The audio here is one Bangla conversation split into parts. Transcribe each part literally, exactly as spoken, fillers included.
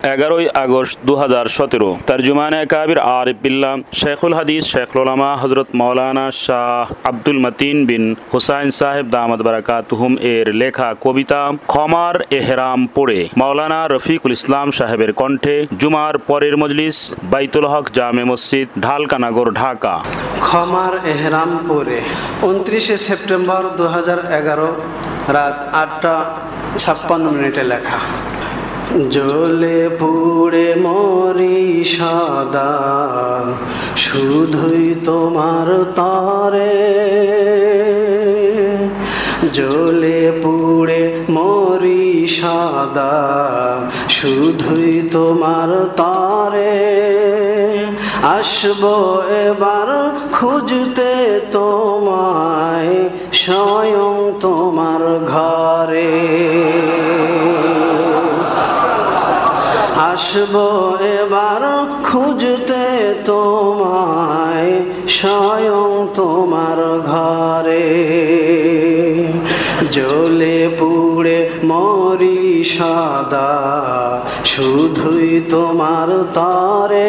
এগারোই আগস্ট দু হাজার সতেরো তর্জমানে কাবির আরিফ বিল্লাহ শেখুল হাদিস শেখুল উলামা হজরত মৌলানা শাহ আব্দুল মতিন বিন হুসাইন সাহেব দামাত বারাকাতুহুম এর লেখা কবিতা ক্ষমার এহরাম পড়ে মৌলানা রফিকুল ইসলাম সাহেবের কণ্ঠে জুমার পরের মজলিস বাইতুল হক জামে মসজিদ ঢালকানগর, ঢাকা। ক্ষমার এহরাম পড়ে উনত্রিশে সেপ্টেম্বর দু হাজার এগারো রাত আটটা ছাপ্পান্ন মিনিটে লেখা। জ্বলে পুড়ে মরি সদা শুধুই তোমার তরে, জ্বলে পুড়ে মরি সদা শুধুই তোমার তরে, আসবো এবার খুঁজতে তোমায় স্বয়ং তোমার ঘরে, আসবো এবার খুঁজতে তোমায় স্বয়ং তোমার ঘরে, জ্বলে পুড়ে মরি সদা শুধুই তোমার তরে,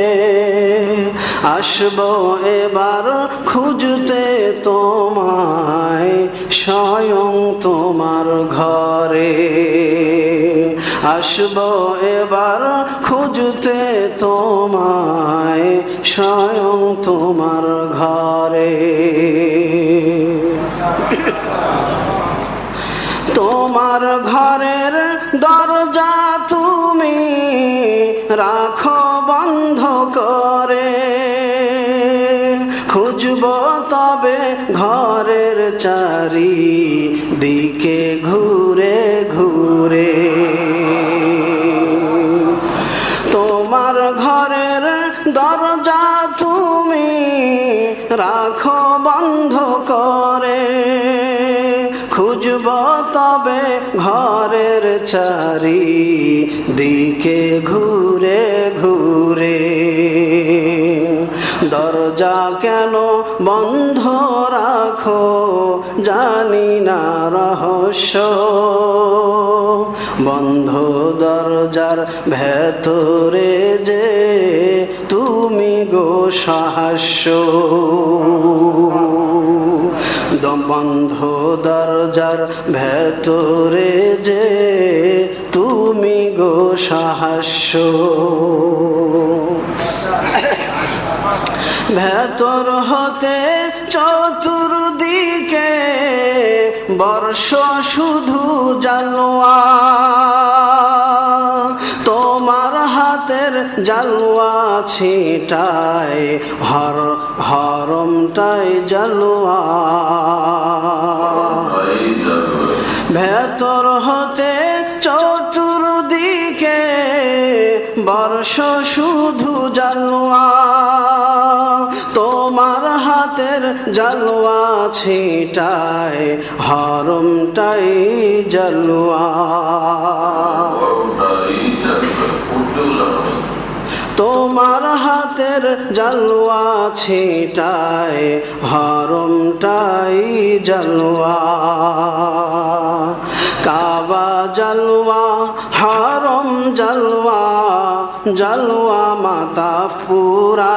আসবো এবার খুঁজতে তোমায় স্বয়ং তোমার ঘরে, আসবো এবার খুঁজতে তোমায় স্বয়ং তোমার ঘরে। তোমার ঘরের দরজা তুমি রাখো বন্ধ করে, খুঁজবো তবে ঘরের চারি দিকে ঘুরে ঘুরে, তোমার ঘরের দরজা তুমি রাখো বন্ধ করে, খুঁজব তবে ঘরের চারি দিকে ঘুরে ঘুরে, দরজা কেন বন্ধ রাখো জানি না রহস্য, বন্ধ দরজার ভেতরে যে তুমি গো সাহাস্য, বন্ধ দরজার ভেতরে যে তুমি গো সাহাস্য, ভেতর হতে চতুর্দিকে বর্ষ শুধু জালওয়া, তোমার হাতের জালওয়া ছিটায় হর হরমটাই জালওয়া, ভেতর হতে চতুর্দিকে বর্ষ শুধু জালওয়া, তোমার হাতের জালওয়া ছিটায় হরমটাই জালওয়া, তোমার হাতের জালওয়া ছিটায় হরমটাই জালওয়া, কাবা জালওয়া হরম জালওয়া জালওয়া মাতা পুরা,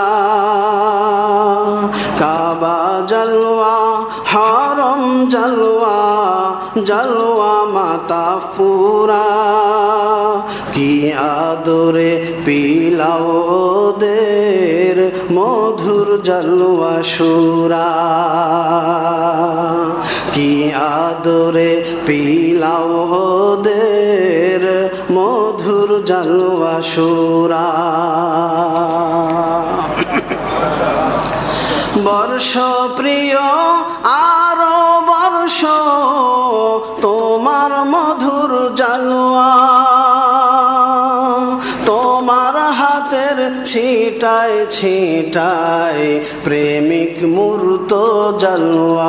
কাবা জালওয়া হরম জালওয়া জালওয়া মাতা পুরা, কি আদরে পিলাও ওদের মধুর জালওয়া সুরা, কি আদরে পিলাও ওদের মধুর জালওয়া সুরা, বর্ষ প্রিয় আরো বর্ষ তোমার মধুর জালওয়া, তোমার হাতের ছিটায় ছিটায় প্রেমিক মূর্ত জালওয়া,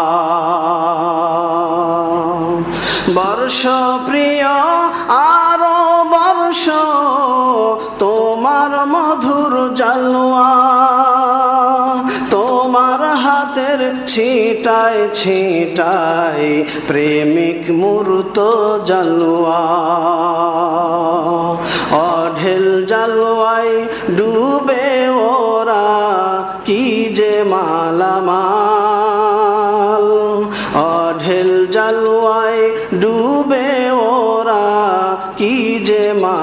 বর্ষ প্রিয় আরো বর্ষ তোমার মধুর জালওয়া, তোমার হাতের ছিটায় ছিটায় প্রেমিক মূর্ত জালওয়া, অঢেল জালওয়ায় ডুবে ওরা কি যে মালামাল অঢেল জালওয়ায় ডুবে ওরা কি যে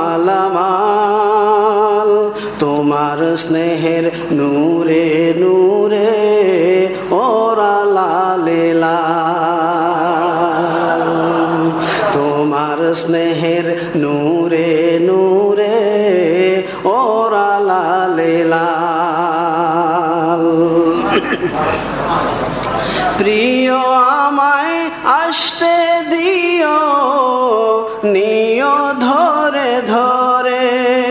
মালামাল তোমার স্নেহের নূরে নূরে ওরা লালে লাল তোমার স্নেহের নূরে নূরে ওরা লালে লাল প্রিয় আমায় আসতে দিও নিও ধরে ধরে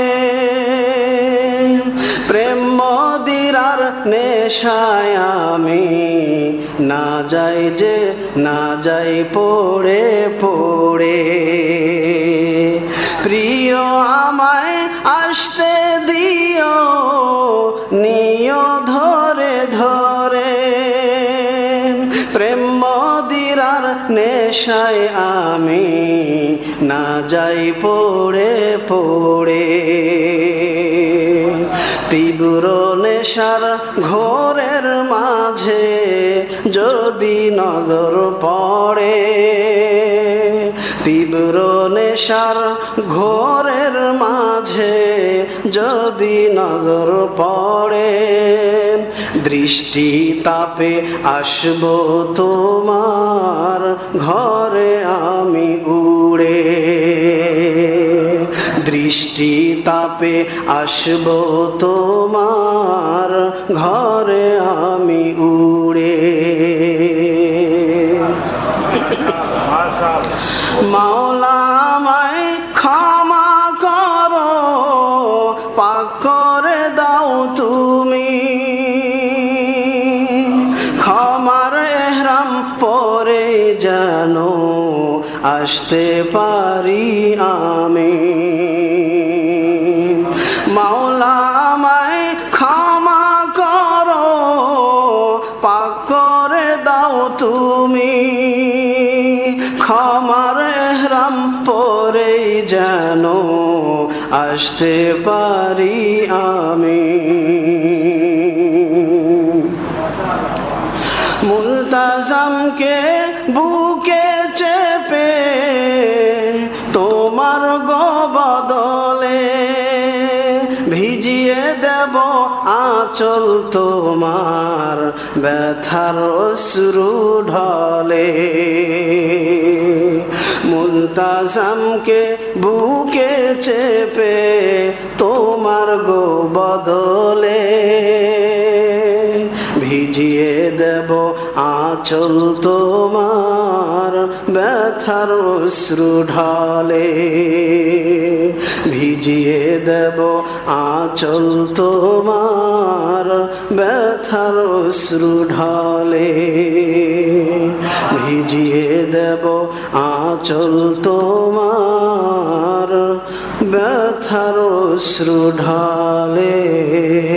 প্রেম মদিরার নেশায় আমি না যাই যে না যাই পড়ে পড়ে প্রিয় আমায় আসতে দিও নিও ধরে ধরে প্রেম মদিরার নেশায় আমি না যাই পড়ে পড়ে তীব্র নেশার ঘোরের মাঝে যদি নজর পড়ে তীব্র নেশার ঘোরের মাঝে যদি নজর পড়ে দৃষ্টি তাপে আসব তোমার ঘরে আমি উড়ে দৃষ্টি তাপে আসব তোমার ঘরে আমি উড়ে মাওলা আমায় ক্ষমা করো পাক করে দাও তুমি ক্ষমার এহরাম পরে যেন আসতে পারি আমি মাওলা আমায় ক্ষমা করো পাক করে দাও তুমি ক্ষমার এহরাম পরে যেন আসতে পারি আমি মুলতাজামকে বুকে চেপে তোমার গো বদলে ভিজিয়ে দেব আঁচল তোমার ব্যথার অশ্রু ঢলে মুলতাজামকে বুকে চেপে তোমার গো বদলে ভিজিয়ে দেব আঁচল তোমার ব্যথার অশ্রু ঢলে ভিজিয়ে দেব আঁচল তোমার ব্যথার অশ্রু ঢলে ভিজিয়ে দেব আঁচল তোমার ব্যথার অশ্রু ঢলে